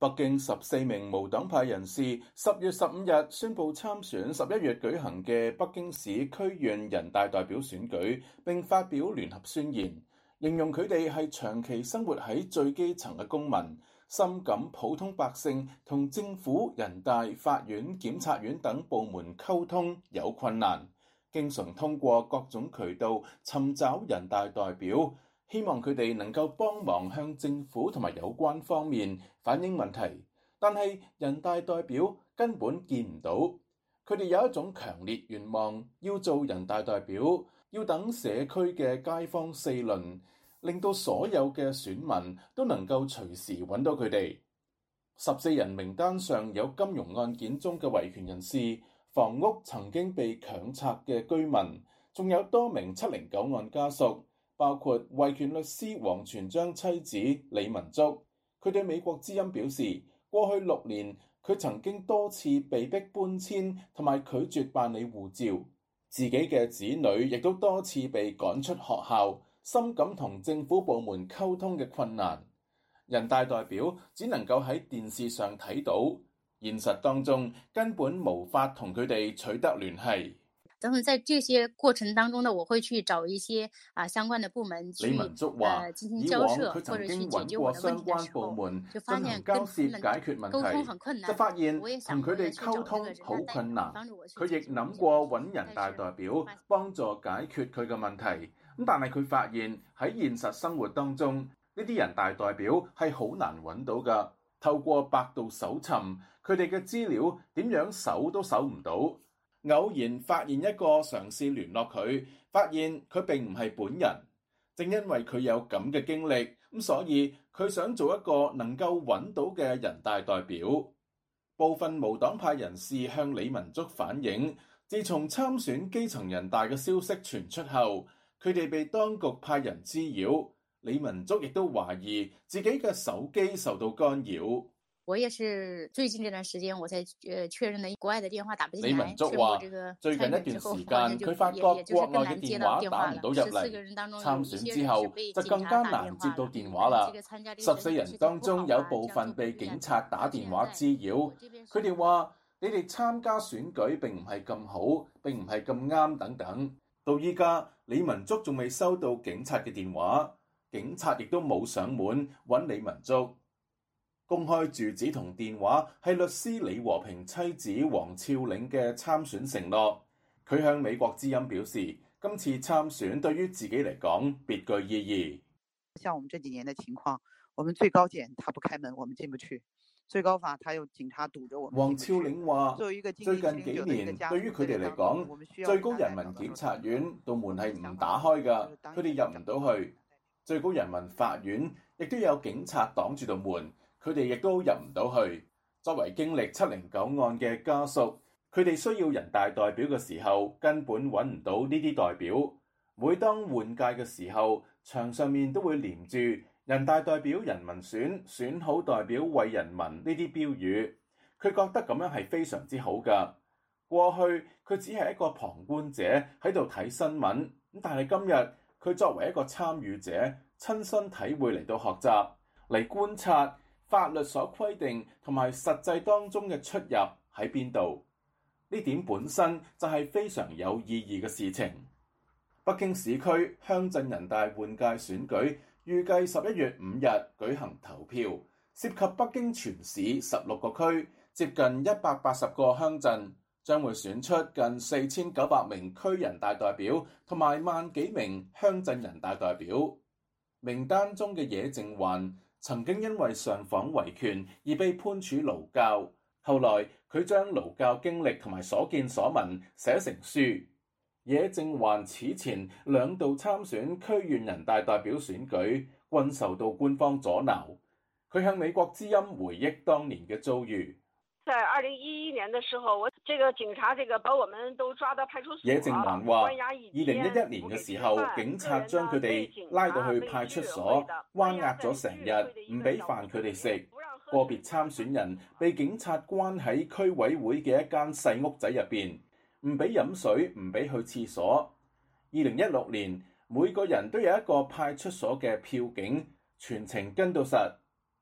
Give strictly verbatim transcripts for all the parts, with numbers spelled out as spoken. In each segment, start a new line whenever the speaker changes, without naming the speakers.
北京十四名無黨派人士十月十五日宣布參選十一月舉行嘅北京市區縣人大代表選舉，並發表聯合宣言，形容佢哋係長期生活喺最基層嘅公民，深感普通百姓同政府、人大、法院、檢察院等部門溝通有困難，經常通過各種渠道尋找人大代表，希望佢哋能夠幫忙向政府同埋有關方面反映問題，但係人大代表根本見唔到。佢哋有一種強烈願望，要做人大代表，要等社區嘅街坊四鄰，令到所有嘅選民都能夠隨時揾到佢哋。十四人名單上有金融案件中嘅維權人士、房屋曾經被強拆嘅居民，仲有多名七零九案家屬，包括維權律師王全璋妻子李文竹。佢對美國之音表示，過去六年佢曾經多次被逼搬遷同埋拒絕辦理護照，自己嘅子女亦都多次被趕出學校，深感同政府部門溝通嘅困難。人大代表只能夠喺電視上睇到，現實當中根本無法同佢哋取得聯繫。
等等，在這些過程當中呢，我會去找一些啊相關的部門去，
李文竹話，
呃、進行交涉，
或者去解決我的問題的時候，
就發現跟他們溝通很困難，
就發現同佢哋溝通好困難。佢亦諗過揾人大代表幫助解決佢嘅問題，咁但係佢發現喺現實生活當中，呢啲人大代表係好難揾到㗎。透過百度搜尋，佢哋嘅資料點樣搜都搜唔到。偶然發現一個嘗試聯絡佢，發現佢並唔係本人。正因為佢有咁嘅經歷，咁所以佢想做一個能夠揾到嘅人大代表。部分無黨派人士向李文竹反映，自從參選基層人大嘅消息傳出後，佢哋被當局派人滋擾。李文竹亦都懷疑自己嘅手機受到干擾。
我也是最近這段時間，我才呃確認了國外的電話打不進來。
李文竹話：最近一段時間，佢發覺國內嘅電話打唔到入嚟。參選之後就更加難接到電話啦。十四人當中有部分被警察打電話滋擾，佢哋話：你哋參加選舉並唔係咁好，並唔係咁啱等等。到依家，李文竹仲未收到警察嘅電話，警察亦都冇上門揾李文竹。公開住址同電話係律師李和平妻子黃峭嶺嘅參選承諾。佢向美國之音表示，今次參選對於自己嚟講別具意義。
像我們這幾年的情況，我們最高檢他不開門，我們進不去；最高法他有警察堵着我們。
黃峭嶺話：最近幾年對於佢哋嚟講，最高人民檢察院道門係唔打開㗎，佢哋入唔到去。最高人民法院亦都有警察擋住道門。佢哋亦都入唔到去。作為經歷七零九案嘅家屬，佢哋需要人大代表嘅時候，根本揾唔到呢啲代表。每當換屆嘅時候，牆上面都會連住人大代表人民選，選好代表為人民呢啲標語。佢覺得咁樣係非常之好㗎。過去佢只係一個旁觀者喺度睇新聞，但係今日佢作為一個參與者，親身體會嚟到學習，嚟觀察法律所規定同埋實際當中嘅出入喺邊度？呢點本身就係非常有意義嘅事情。北京市區鄉鎮人大換屆選舉預計十一月五日舉行投票，涉及北京全市十六個區，接近一百八十個鄉鎮，將會選出近四千九百名區人大代表同埋萬幾名鄉鎮人大代表。名單中嘅野正環曾經因為上訪維權而被判處勞教，後來佢將勞教經歷同埋所見所聞寫成書。野正環此前兩度參選區縣人大代表選舉，均受到官方阻撓。佢向美國之音回憶當年嘅遭遇。
在二零一一年的時候，我這個警察這個把我們都抓到派出所。
野正環話：二零一一年嘅時候，警察將佢哋拉到去派出所，關押咗成日，唔俾飯佢哋食。個別參選人被警察關喺區委會嘅一間細屋仔入邊，唔俾飲水，唔俾去廁所。二零一六年，每個人都有一個派出所嘅票警，全程跟到實。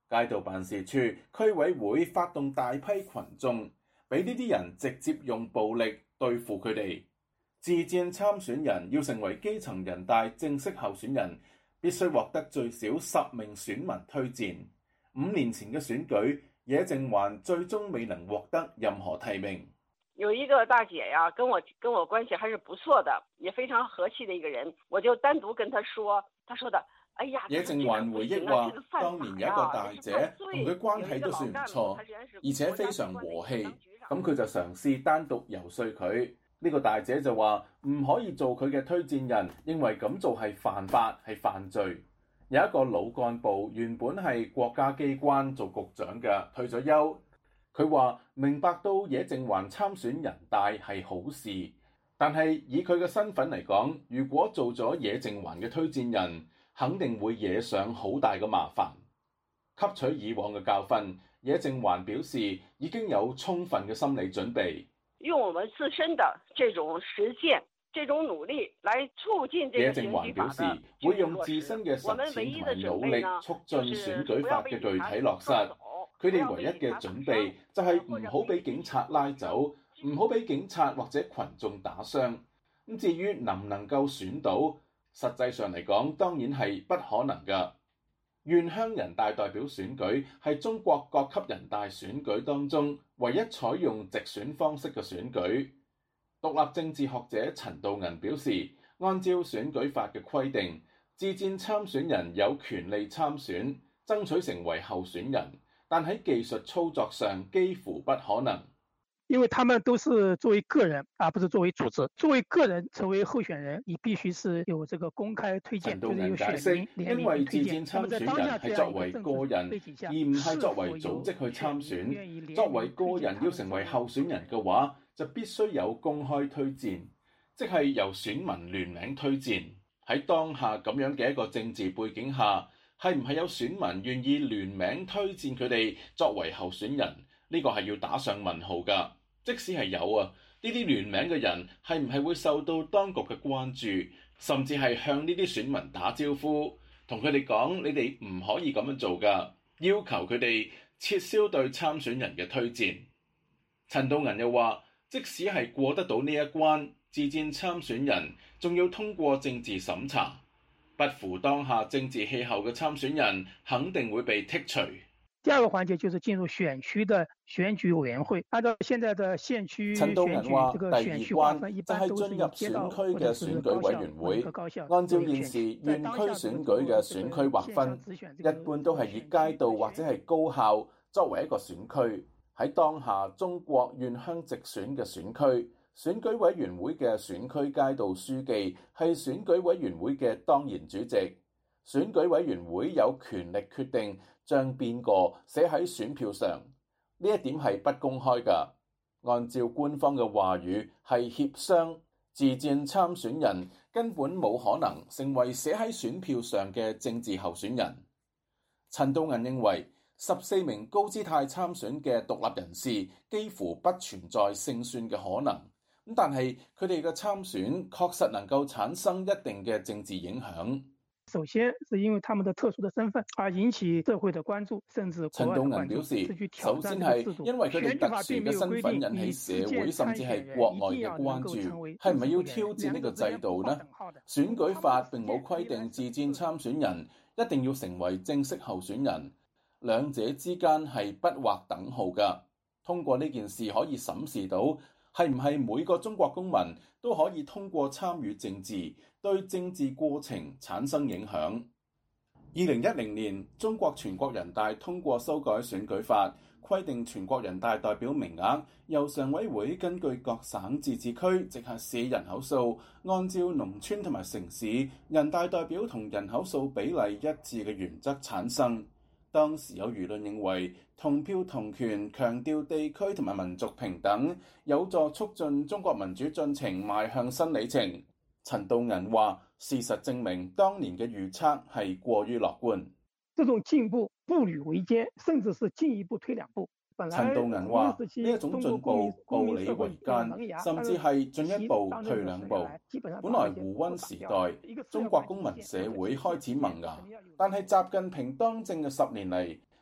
街道辦事處、區委會發動大批群眾，俾呢啲人直接用暴力對付佢哋。自薦參選人要成為基層人大正式候選人，必須獲得最少十名選民推薦。五年前嘅選舉，野正環最終未能獲得任何提名。
有一個大姐呀，跟我跟我關係還是不錯的，也非常和氣的一個人，我就單獨跟他說，他說的，哎呀，
野正環回憶話，當年有一個大姐同佢關係都算唔錯，而且非常和氣，咁佢就嘗試單獨遊說佢。呢個大姐就話唔可以做佢嘅推薦人，認為咁做係犯法，係犯罪。有一個老幹部原本係國家機關做局長嘅，退咗休。佢話明白到野正環參選人大係好事，但係以佢嘅身份嚟講，如果做咗野正環嘅推薦人，肯定會惹上好大嘅麻煩。吸取以往嘅教訓，野正環表示已經有充分嘅心理準備。
用我們自身的這種實踐、這種努力來促進這個選舉法的。野正環表示會用自身嘅實踐同埋努力促進選舉法嘅具體落實。佢哋唯一嘅準備就係唔好俾警察拉走，唔好俾警察或者群眾打傷。咁至於能唔能夠選到，實際上嚟講當然係不可能㗎。縣鄉人大代表選舉係中國各級人大選舉當中唯一採用直選方式嘅選舉。獨立政治學者陳道銀表示，按照選舉法嘅規定，自薦參選人有權利參選，爭取成為候選人，但喺技術操作上幾乎不可能。
因為他們都是作為個人，而不是作為組織。作為個人成為候選人，你必須是有這個公開推薦，就是有選民聯名推薦。那麼在當下這樣一個政治背景下，
而唔係作為組織去參選。作為個人要成為候選人嘅話，就必須有公開推薦，即係由選民聯名推薦。喺當下咁樣嘅一個政治背景下，係唔係有選民願意聯名推薦佢哋作為候選人？呢個係要打上問號㗎。即使係有啊，呢啲聯名嘅人係唔係會受到當局嘅關注，甚至係向呢啲選民打招呼，同佢哋講你哋唔可以咁樣做㗎，要求佢哋撤銷對參選人嘅推薦。陳道銀又話，即使係過得到呢一關，自薦參選人仲要通過政治審查，不符當下政治氣候嘅參選人肯定會被剔除。
第二個環節就是進入選區的選舉委員會，按照現在的縣區選舉，這個選區劃分一般都是以街道或者是高校某個高校。
按照現時縣區選舉嘅選區劃分，一般都係以街道或者係高校作為一個選區。喺當下中國縣鄉直選嘅選區，選舉委員會嘅選區街道書記係選舉委員會嘅當然主席。選舉委員會有權力決定將邊個寫喺選票上，呢一點係不公開㗎。按照官方嘅話語係協商，自薦參選人根本冇可能成為寫喺選票上嘅政治候選人。陳道銀認為，十四名高姿態參選嘅獨立人士幾乎不存在勝算嘅可能，咁但係佢哋嘅參選確實能夠產生一定嘅政治影響。
首先是因為他們的特殊的身份而引起社會的關注，甚至
陳道銀表示，首先係因為佢哋特殊嘅身份引起社會甚至係國外嘅關注，係唔係要挑戰呢個制度呢？選舉法並冇規定自薦參選人一定要成為正式候選人，兩者之間係不劃等號㗎。通過呢件事可以審視到，係唔係每個中國公民都可以通過參與政治，對政治過程產生影響。二零一零年，中國全國人大通過修改選舉法，規定全國人大代表名額由常委會根據各省自治區直轄市人口數，按照農村同埋城市人大代表同人口數比例一致嘅原則產生。當時有輿論認為，同票同權強調地區同埋民族平等，有助促進中國民主進程邁向新里程。陳道銀話，事實證明當年嘅預測係過於樂觀。
這種進步步履維艱，甚至是進一步推兩步。
陳道銀話，呢一種進步步履維艱，甚至係進一步退兩步。本來胡溫時代，中國公民社會開始萌芽，但係習近平當政嘅十年嚟，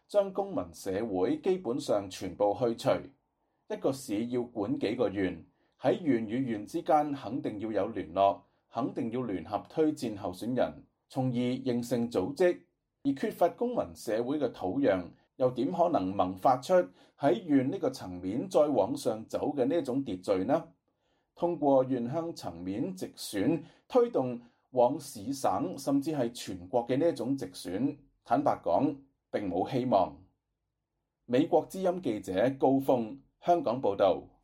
將公民社會基本上全部去除。一個市要管幾個縣，喺縣與縣之間肯定要有聯絡，肯定要聯合推薦候選人，從而形成組織。而缺乏公民社會嘅土壤，又點可能萌發出喺縣呢個層面再往上走嘅呢種秩序呢？通過縣鄉層面直選推動往市省甚至係全國嘅呢種直選，坦白講並冇希望。美國之音記者高峰香港報導。